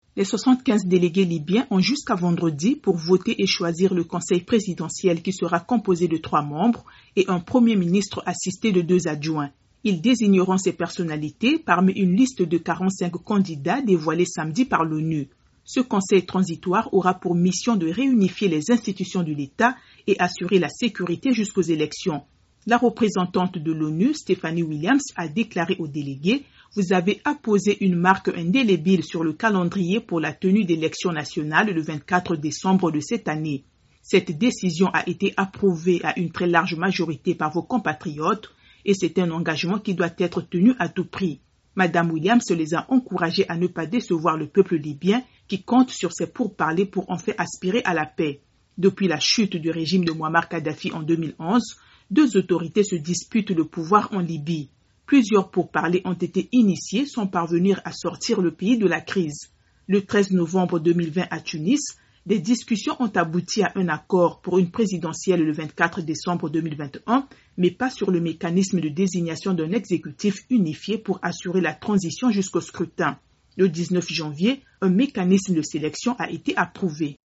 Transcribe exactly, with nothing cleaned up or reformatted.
Les soixante-quinze délégués libyens ont jusqu'à vendredi pour voter et choisir le conseil présidentiel qui sera composé de trois membres et un premier ministre assisté de deux adjoints. Ils désigneront ces personnalités parmi une liste de quarante-cinq candidats dévoilée samedi par l'ONU. Ce conseil transitoire aura pour mission de réunifier les institutions de l'État et assurer la sécurité jusqu'aux élections. La représentante de l'ONU, Stephanie Williams, a déclaré aux délégués « Vous avez apposé une marque indélébile sur le calendrier pour la tenue d'élections nationales le vingt-quatre décembre de cette année. Cette décision a été approuvée à une très large majorité par vos compatriotes et c'est un engagement qui doit être tenu à tout prix. » Madame Williams les a encouragés à ne pas décevoir le peuple libyen qui compte sur ses pourparlers pour en faire aspirer à la paix. Depuis la chute du régime de Mouammar Kadhafi en deux mille onze, deux autorités se disputent le pouvoir en Libye. Plusieurs pourparlers ont été initiés sans parvenir à sortir le pays de la crise. Le treize novembre deux mille vingt à Tunis, des discussions ont abouti à un accord pour une présidentielle le vingt-quatre décembre deux mille vingt et un, mais pas sur le mécanisme de désignation d'un exécutif unifié pour assurer la transition jusqu'au scrutin. Le dix-neuf janvier, un mécanisme de sélection a été approuvé.